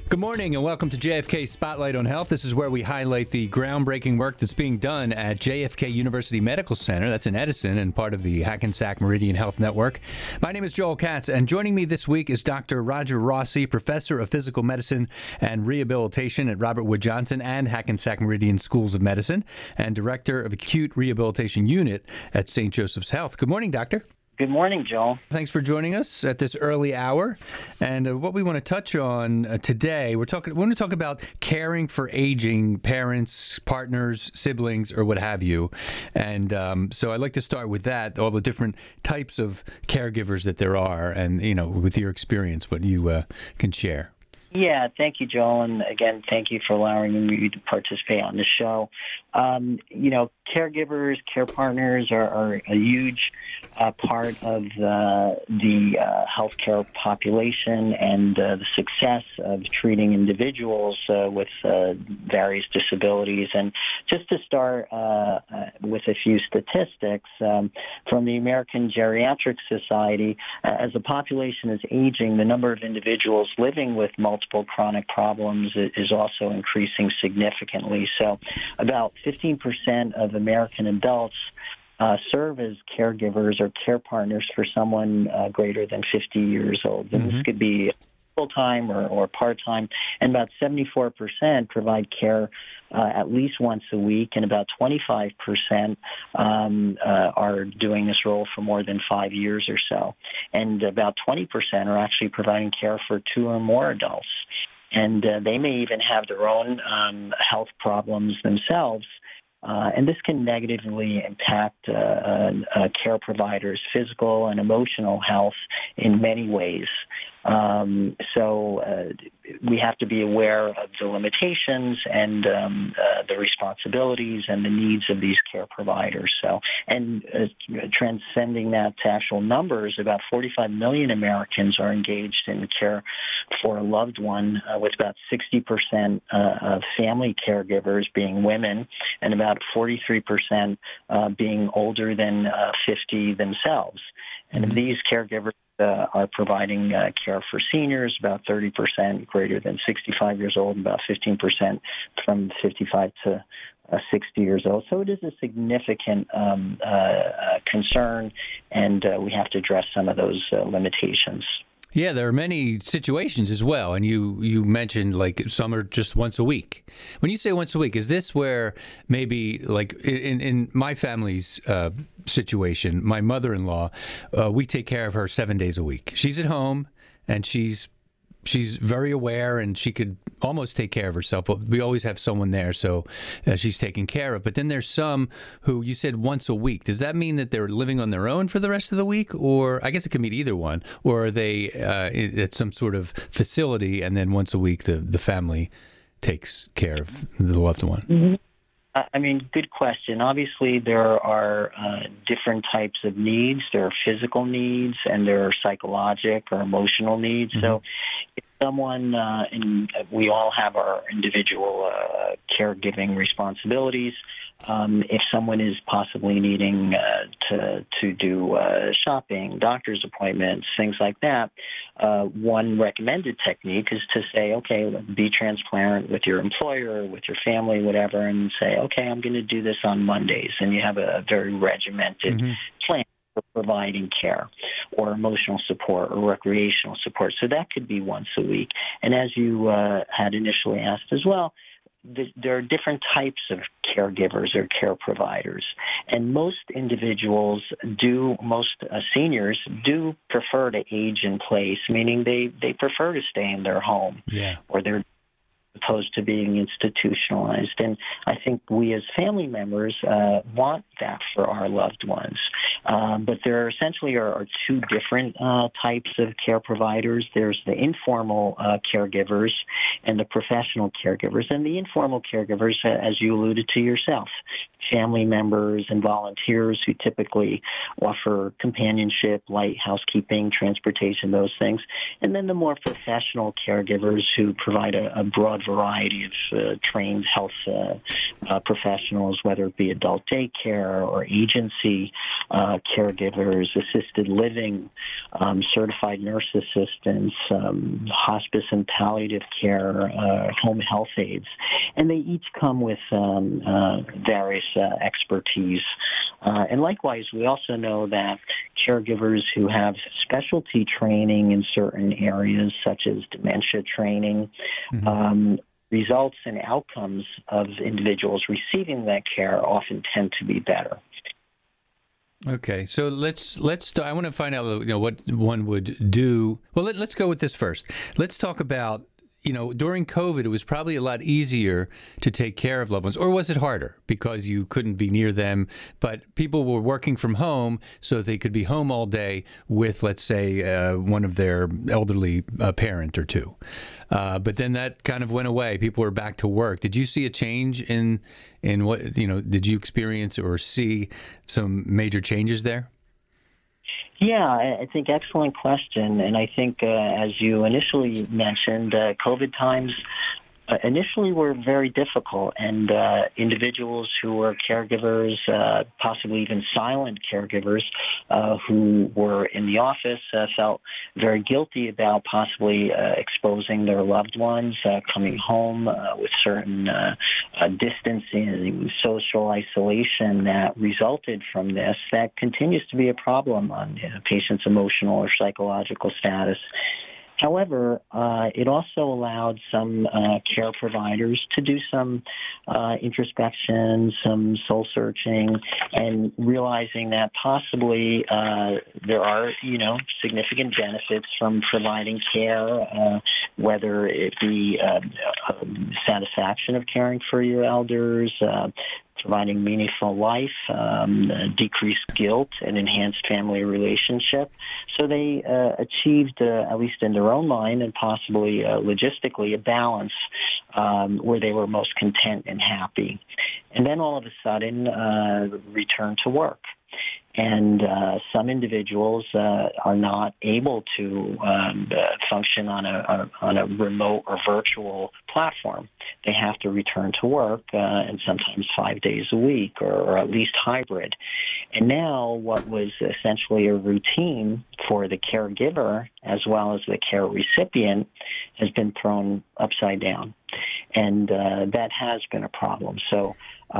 Good morning and welcome to JFK Spotlight on Health. This is where we highlight the groundbreaking work that's being done at JFK University Medical Center. That's in Edison and part of the Hackensack Meridian Health Network. My name is Joel Katz, and joining me this week is Dr. Roger Rossi, Professor of Physical Medicine and Rehabilitation at Robert Wood Johnson and Hackensack Meridian Schools of Medicine, and Director of Acute Rehabilitation Unit at St. Joseph's Health. Good morning, Doctor. Good morning, Joel. Thanks for joining us at this early hour. And what we want to touch on today, we're going to talk about caring for aging parents, partners, siblings, or what have you. And so I'd like to start with that, all the different types of caregivers that there are, and with your experience, what you can share. Yeah, thank you, Joel. And again, thank you for allowing me to participate on the show. Caregivers, care partners are a huge part of the healthcare population and the success of treating individuals with various disabilities. And just to start with a few statistics, from the American Geriatric Society, as the population is aging, the number of individuals living with multiple chronic problems is also increasing significantly. So about 15% of American adults serve as caregivers or care partners for someone greater than 50 years old. And this could be full-time or part-time. And about 74% provide care at least once a week, and about 25% are doing this role for more than 5 years or so. And about 20% are actually providing care for 2 or more adults. And they may even have their own health problems themselves. And this can negatively impact care providers' physical and emotional health in many ways. So we have to be aware of the limitations and the responsibilities and the needs of these care providers. So, and transcending that to actual numbers, about 45 million Americans are engaged in care for a loved one, with about 60% of family caregivers being women and about 43% being older than 50 themselves. And these caregivers are providing care for seniors, about 30% greater than 65 years old, and about 15% from 55 to 60 years old. So it is a significant concern, and we have to address some of those limitations. Yeah, there are many situations as well, and you mentioned like some are just once a week. When you say once a week, is this where maybe like in my family's situation, my mother-in-law, we take care of her 7 days a week. She's at home and she's very aware and she could almost take care of herself, but we always have someone there, so she's taken care of. But then there's some who you said once a week. Does that mean that they're living on their own for the rest of the week? Or I guess it could mean either one. Or are they at some sort of facility and then once a week the family takes care of the loved one? Mm-hmm. Good question. Obviously, there are different types of needs. There are physical needs, and there are psychological or emotional needs. Mm-hmm. So if someone, and we all have our individual caregiving responsibilities. If someone is possibly needing to do shopping, doctor's appointments, things like that, one recommended technique is to say, okay, be transparent with your employer, with your family, whatever, and say, okay, I'm going to do this on Mondays, and you have a very regimented plan for providing care or emotional support or recreational support. So that could be once a week. And as you had initially asked as well, there are different types of caregivers or care providers, and most seniors do prefer to age in place, meaning they prefer to stay in their home, or they're opposed to being institutionalized. And I think we as family members want that for our loved ones. But there essentially are 2 different types of care providers. There's the informal caregivers and the professional caregivers. And the informal caregivers, as you alluded to yourself, family members and volunteers who typically offer companionship, light housekeeping, transportation, those things. And then the more professional caregivers who provide a broad variety of trained health professionals, whether it be adult daycare or agency caregivers, assisted living certified nurse assistants, hospice and palliative care, home health aides, and they each come with various expertise. And likewise, we also know that caregivers who have specialty training in certain areas, such as dementia training, results and outcomes of individuals receiving that care often tend to be better. Okay, so let's. I want to find out, what one would do. Well, let's go with this first. Let's talk about, during COVID, it was probably a lot easier to take care of loved ones, or was it harder because you couldn't be near them? But people were working from home, so they could be home all day with, let's say, one of their elderly parent or two. But then that kind of went away. People were back to work. Did you see a change in what, did you experience or see some major changes there? Yeah, I think excellent question. And I think, as you initially mentioned, COVID times initially were very difficult, and individuals who were caregivers, possibly even silent caregivers, who were in the office felt very guilty about possibly exposing their loved ones, coming home with certain distancing, social isolation that resulted from this. That continues to be a problem on patients' emotional or psychological status. However, it also allowed some care providers to do some introspection, some soul searching, and realizing that possibly there are, significant benefits from providing care, whether it be satisfaction of caring for your elders, providing meaningful life, decreased guilt, and enhanced family relationship. So they achieved, at least in their own mind and possibly logistically, a balance where they were most content and happy. And then all of a sudden, return to work. And some individuals are not able to function on a remote or virtual platform. They have to return to work, and sometimes 5 days a week, or at least hybrid. And now what was essentially a routine for the caregiver as well as the care recipient has been thrown upside down. And that has been a problem. So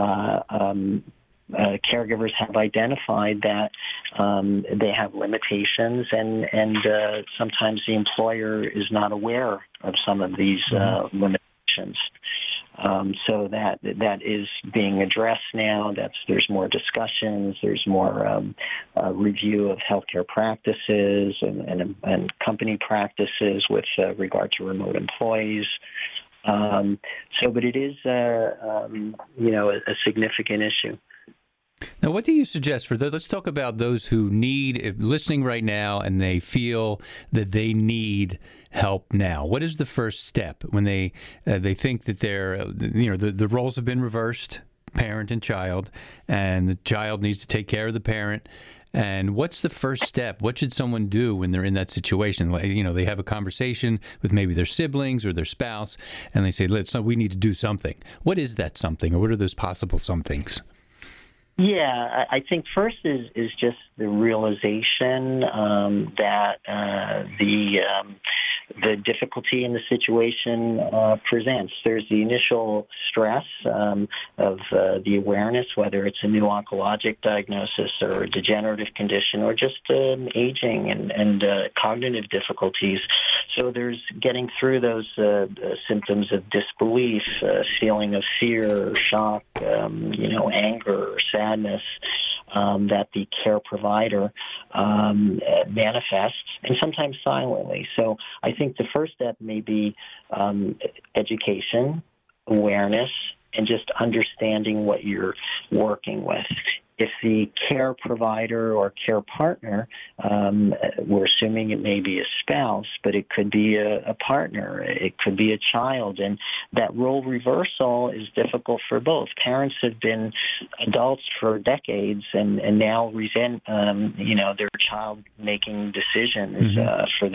caregivers have identified that they have limitations, and sometimes the employer is not aware of some of these limitations. So that is being addressed now. There's more discussions. There's more review of healthcare practices and company practices with regard to remote employees. But it is a significant issue. Now, what do you suggest for those? Let's talk about those who listening right now, and they feel that they need help now. What is the first step when they think that the roles have been reversed, parent and child, and the child needs to take care of the parent? And what's the first step? What should someone do when they're in that situation? They have a conversation with maybe their siblings or their spouse, and they say, we need to do something. What is that something, or what are those possible somethings? Yeah, I think first is just the realization that the difficulty in the situation presents. There's the initial stress of the awareness, whether it's a new oncologic diagnosis or a degenerative condition or just aging and cognitive difficulties. So there's getting through those symptoms of disbelief, feeling of fear, shock, anger, or sadness that the care provider manifests, and sometimes silently. So I think the first step may be education, awareness, and just understanding what you're working with. If the care provider or care partner, we're assuming it may be a spouse, but it could be a partner, it could be a child, and that role reversal is difficult for both. Parents have been adults for decades and now resent, their child making decisions for them.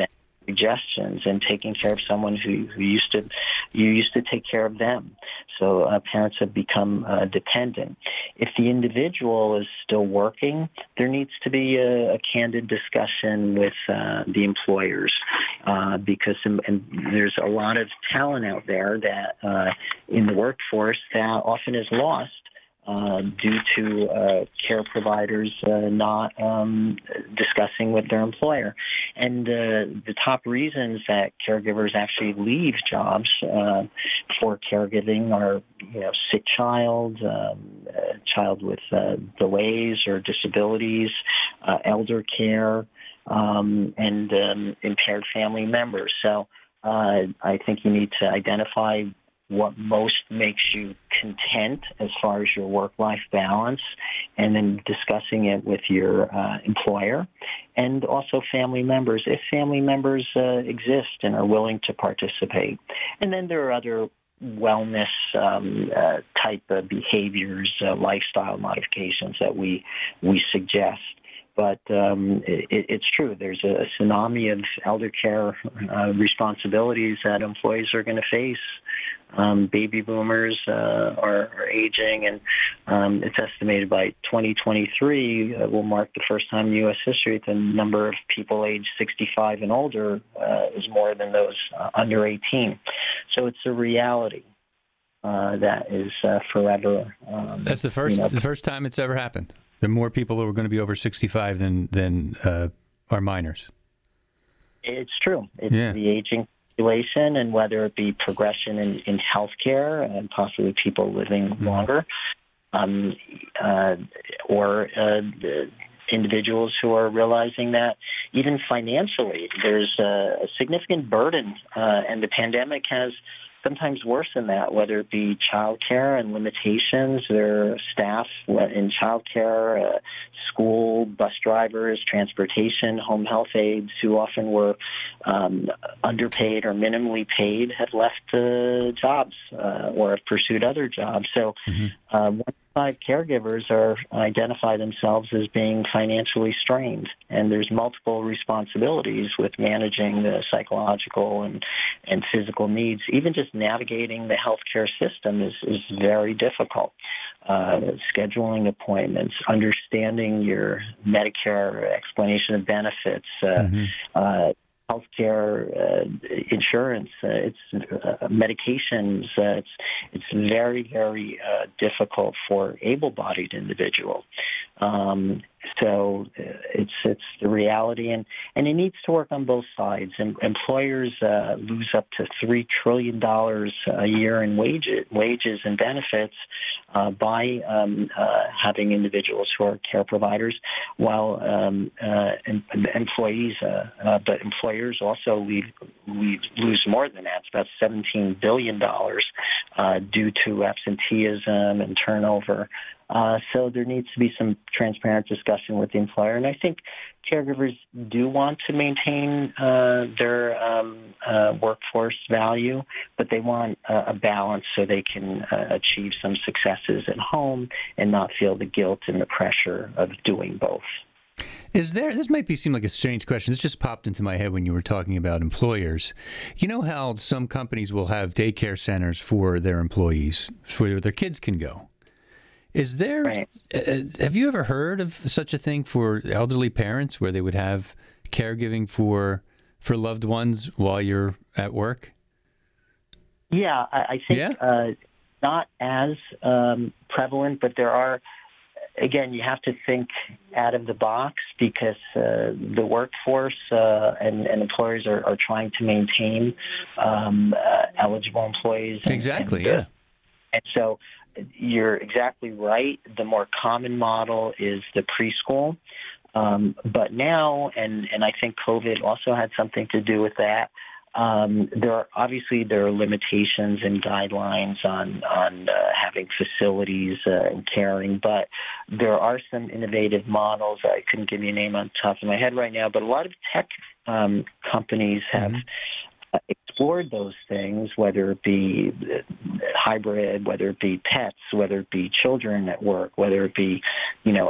suggestions and taking care of someone who used to take care of them. So parents have become dependent. If the individual is still working, there needs to be a candid discussion with the employers because and there's a lot of talent out there that in the workforce that often is lost due to care providers not discussing with their employer. And the top reasons that caregivers actually leave jobs for caregiving are, sick child, child with delays or disabilities, elder care, and impaired family members. So I think you need to identify what most makes you content as far as your work-life balance, and then discussing it with your employer and also family members, if family members exist and are willing to participate. And then there are other wellness type of behaviors, lifestyle modifications that we suggest. But it's true. There's a tsunami of elder care responsibilities that employees are going to face. Baby boomers are aging, and it's estimated by 2023 will mark the first time in U.S. history that the number of people aged 65 and older is more than those under 18. So it's a reality that is forever. That's the first time it's ever happened. There are more people who are going to be over 65 than are minors. It's true. It's the aging population, and whether it be progression in healthcare and possibly people living longer, or individuals who are realizing that even financially there's a significant burden, and the pandemic has sometimes worse than that, whether it be child care and limitations. There are staff in child care, school, bus drivers, transportation, home health aides who often were underpaid or minimally paid have left jobs or have pursued other jobs. So 1 in 5 caregivers identify themselves as being financially strained, and there's multiple responsibilities with managing the psychological and physical needs. Even just navigating the healthcare system is very difficult. Scheduling appointments, understanding your Medicare explanation of benefits, healthcare insurance, it's medications. It's very, very difficult for able-bodied individuals. So it's the reality, and it needs to work on both sides. And employers lose up to $3 trillion a year in wages and benefits by having individuals who are care providers, while employees, but employers also lose more than that. It's about $17 billion due to absenteeism and turnover. So there needs to be some transparent discussion with the employer. And I think caregivers do want to maintain their workforce value, but they want a balance so they can achieve some successes at home and not feel the guilt and the pressure of doing both. This might seem like a strange question. This just popped into my head when you were talking about employers. You know how some companies will have daycare centers for their employees where their kids can go? Is there, right. Have you ever heard of such a thing for elderly parents where they would have caregiving for loved ones while you're at work? Yeah, I think not as prevalent, but there are. Again, you have to think out of the box because the workforce and employers are trying to maintain eligible employees. Exactly, yeah. And so you're exactly right. The more common model is the preschool. But now, and I think COVID also had something to do with that, there are limitations and guidelines on having facilities and caring, but there are some innovative models. I couldn't give you a name on the top of my head right now, but a lot of tech companies have explored those things, whether it be hybrid, whether it be pets, whether it be children at work, whether it be,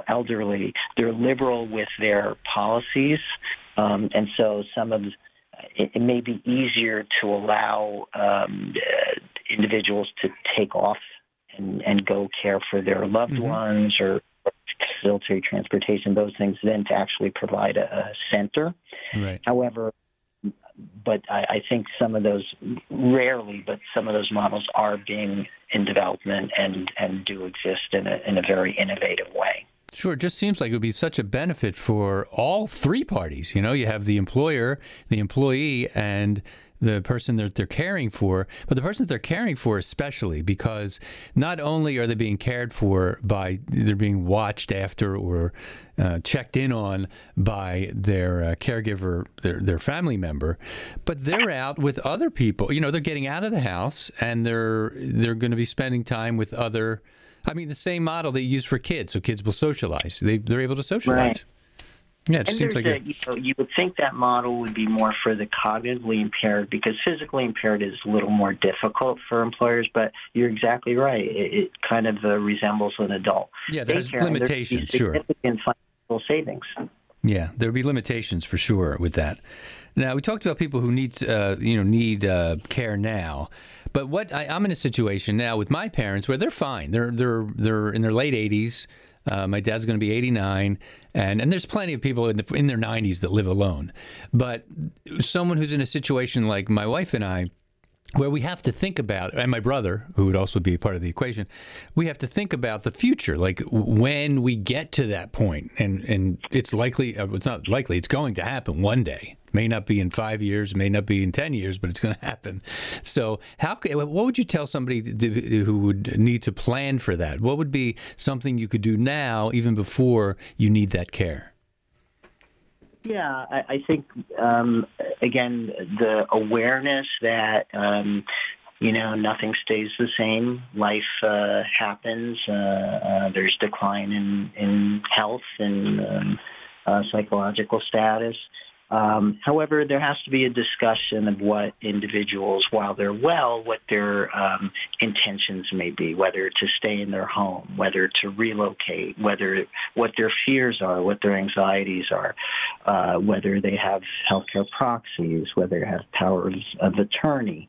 elderly. They're liberal with their policies, and so some of it may be easier to allow individuals to take off and go care for their loved ones or facilitate transportation, those things, than to actually provide a center. Right. However, but I think some of those, rarely, but some of those models are being in development and do exist in a very innovative way. Sure. It just seems like it would be such a benefit for all three parties. You know, you have the employer, the employee, and the person that they're caring for, but the person that they're caring for especially, because not only are they being cared for by, they're being watched after or checked in on by their caregiver, their family member, but they're out with other people. You know, they're getting out of the house and they're going to be spending time with other. I mean, the same model they use for kids, so kids will socialize. They're able to socialize. Right. Yeah, it just seems like you would think that model would be more for the cognitively impaired, because physically impaired is a little more difficult for employers. But you're exactly right; it kind of resembles an adult. Yeah, there's limitations. Sure, significant financial savings. Yeah, there'll be limitations for sure with that. Now, we talked about people who need care now, but I'm in a situation now with my parents where they're fine. They're in their late 80s. My dad's going to be 89, and there's plenty of people in their 90s that live alone. But someone who's in a situation like my wife and I, where we have to think about, and my brother, who would also be a part of the equation, we have to think about the future, like when we get to that point, and it's likely, it's not likely, it's going to happen one day. May not be in 5 years, may not be in 10 years, but it's going to happen. So what would you tell somebody who would need to plan for that? What would be something you could do now, even before you need that care? Yeah, I think, again, the awareness that, nothing stays the same. Life happens. There's decline in health and psychological status. However, there has to be a discussion of what individuals, while they're well, what their intentions may be, whether to stay in their home, whether to relocate, what their fears are, what their anxieties are, whether they have healthcare proxies, whether they have powers of attorney,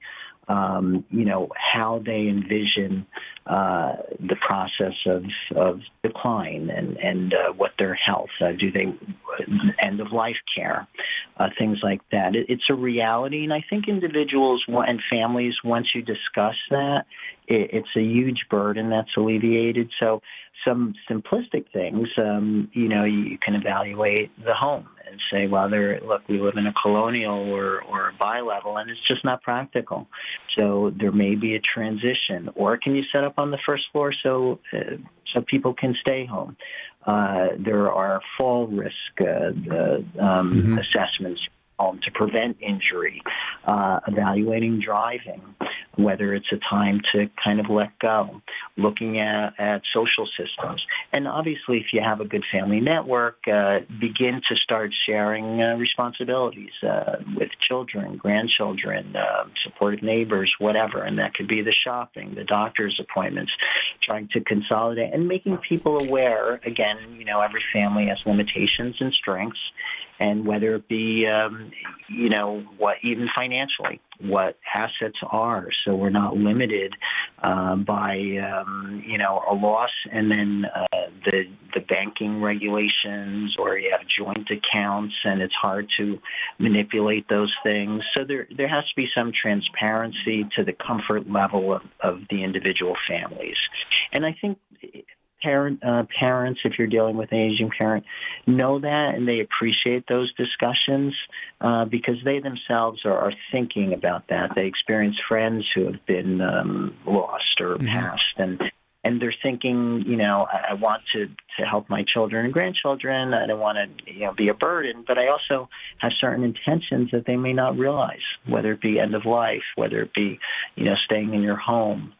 how they envision the process of decline and what their health, do they end of life care, things like that. It's a reality, and I think individuals and families, once you discuss that, it's a huge burden that's alleviated. So some simplistic things, you can evaluate the home and say, well, we live in a colonial or a bi-level, and it's just not practical. So there may be a transition. Or can you set up on the first floor so people can stay home? There are fall risk assessments home to prevent injury, evaluating driving, whether it's a time to kind of let go, looking at social systems. And obviously, if you have a good family network, begin to start sharing responsibilities with children, grandchildren, supportive neighbors, whatever. And that could be the shopping, the doctor's appointments, trying to consolidate and making people aware. Again, every family has limitations and strengths. And whether it be, what even financially, what assets are, so we're not limited by, a loss, and then the banking regulations, or you have joint accounts, and it's hard to manipulate those things. So there has to be some transparency to the comfort level of the individual families. And I think parents, if you're dealing with an aging parent, know that, and they appreciate those discussions because they themselves are thinking about that. They experience friends who have been lost or passed, and they're thinking, I want to help my children and grandchildren. I don't want to be a burden, but I also have certain intentions that they may not realize, whether it be end of life, whether it be, staying in your home.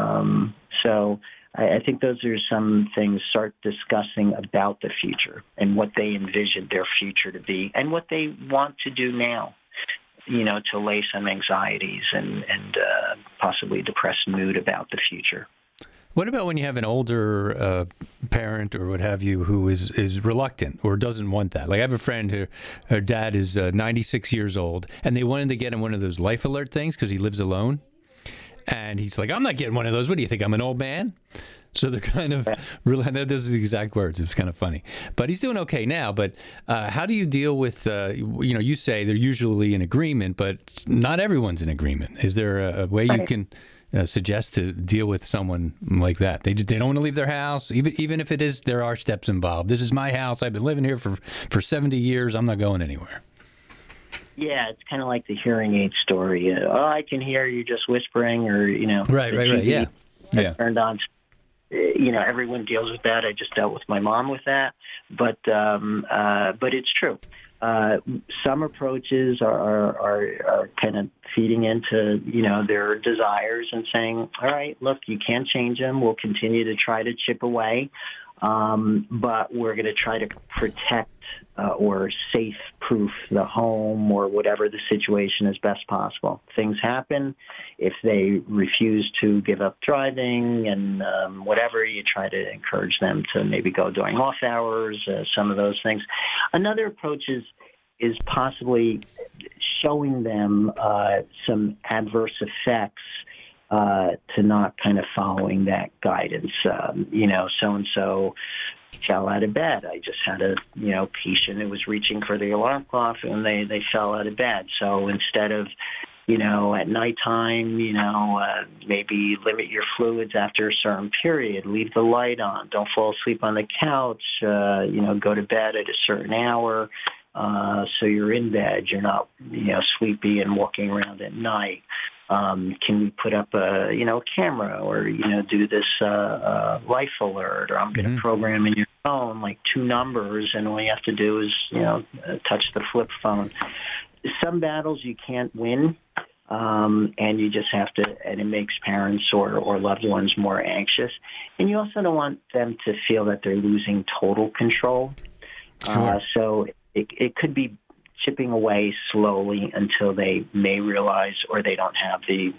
So I think those are some things. Start discussing about the future and what they envision their future to be and what they want to do now, to allay some anxieties and possibly depressed mood about the future. What about when you have an older parent or what have you who is reluctant or doesn't want that? Like I have a friend who her dad is 96 years old, and they wanted to get him one of those life alert things because he lives alone. And he's like, I'm not getting one of those. What do you think? I'm an old man? So they're kind of, I know those are the exact words. It was kind of funny. But he's doing okay now. But how do you deal with, you say they're usually in agreement, but not everyone's in agreement. Is there a way you can suggest to deal with someone like that? They don't want to leave their house, even if there are steps involved. This is my house. I've been living here for 70 years. I'm not going anywhere. Yeah, it's kind of like the hearing aid story. I can hear you just whispering, or Right. Yeah. Turned on. Everyone deals with that. I just dealt with my mom with that, but it's true. Some approaches are kind of feeding into their desires and saying, all right, look, you can't change them. We'll continue to try to chip away, but we're going to try to protect or safe-proof the home or whatever the situation as best possible. Things happen. If they refuse to give up driving and whatever, you try to encourage them to maybe go during off hours, some of those things. Another approach is possibly showing them some adverse effects to not kind of following that guidance. So-and-so fell out of bed. I just had a patient who was reaching for the alarm clock and they fell out of bed. So instead of at nighttime, maybe limit your fluids after a certain period, leave the light on, don't fall asleep on the couch, go to bed at a certain hour, so you're in bed, you're not sleepy and walking around at night. Can we put up a camera or do this life alert, or I'm going to program in your phone like 2 numbers, and all you have to do is touch the flip phone. Some battles you can't win, and you just have to, and it makes parents or loved ones more anxious. And you also don't want them to feel that they're losing total control. Sure. So it could be chipping away slowly until they may realize, or they don't have the,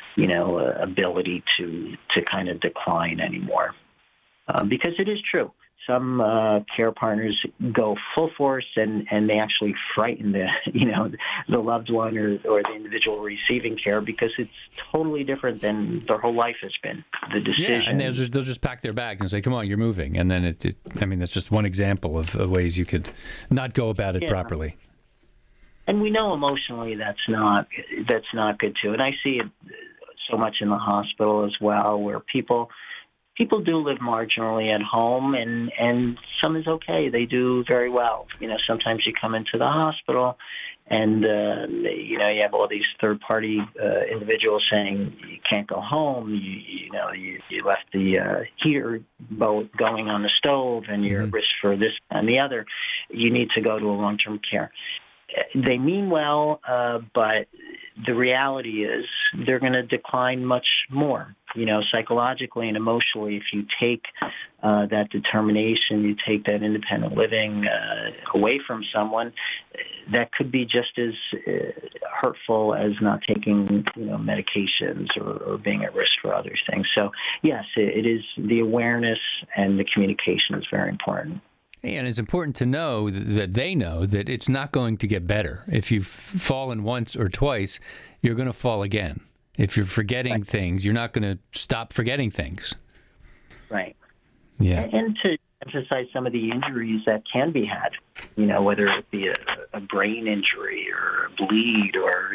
ability to kind of decline anymore. Because it is true. Some care partners go full force and they actually frighten the loved one or the individual receiving care, because it's totally different than their whole life has been. The decision. Yeah, and they'll just pack their bags and say, "Come on, you're moving," and then that's just one example of ways you could not go about it properly. And we know emotionally that's not good too. And I see it so much in the hospital as well, where people do live marginally at home, and some is okay. They do very well. Sometimes you come into the hospital, and you have all these third-party individuals saying you can't go home. You left the heater going on the stove, and you're at risk for this and the other. You need to go to a long-term care. They mean well, but the reality is they're going to decline much more, psychologically and emotionally. If you take that determination, you take that independent living away from someone, that could be just as hurtful as not taking, medications or being at risk for other things. So, yes, it is, the awareness and the communication is very important. And it's important to know that they know that it's not going to get better. If you've fallen once or twice, you're going to fall again. If you're forgetting things, you're not going to stop forgetting things. Right. Yeah. And to emphasize some of the injuries that can be had, whether it be a brain injury or a bleed, or,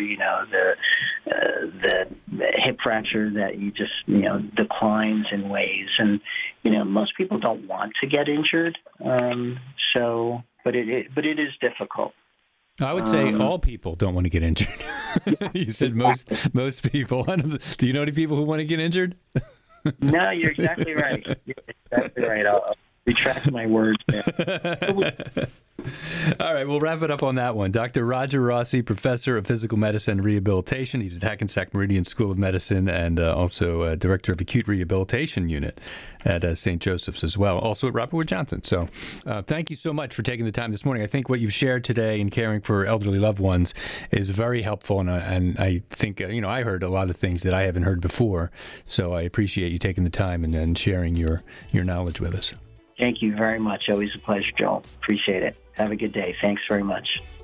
the hip fracture that you just, declines in ways. And, most people don't want to get injured. But it is difficult. I would say all people don't want to get injured. You said most people. Do you know any people who want to get injured? No, you're exactly right. You're exactly right. I'll retract my words there. All right, we'll wrap it up on that one. Dr. Roger Rossi, professor of physical medicine and rehabilitation. He's at Hackensack Meridian School of Medicine and also director of acute rehabilitation unit at St. Joseph's as well, also at Robert Wood Johnson. So thank you so much for taking the time this morning. I think what you've shared today in caring for elderly loved ones is very helpful, and I think, I heard a lot of things that I haven't heard before, so I appreciate you taking the time and sharing your knowledge with us. Thank you very much. Always a pleasure, Joel. Appreciate it. Have a good day. Thanks very much.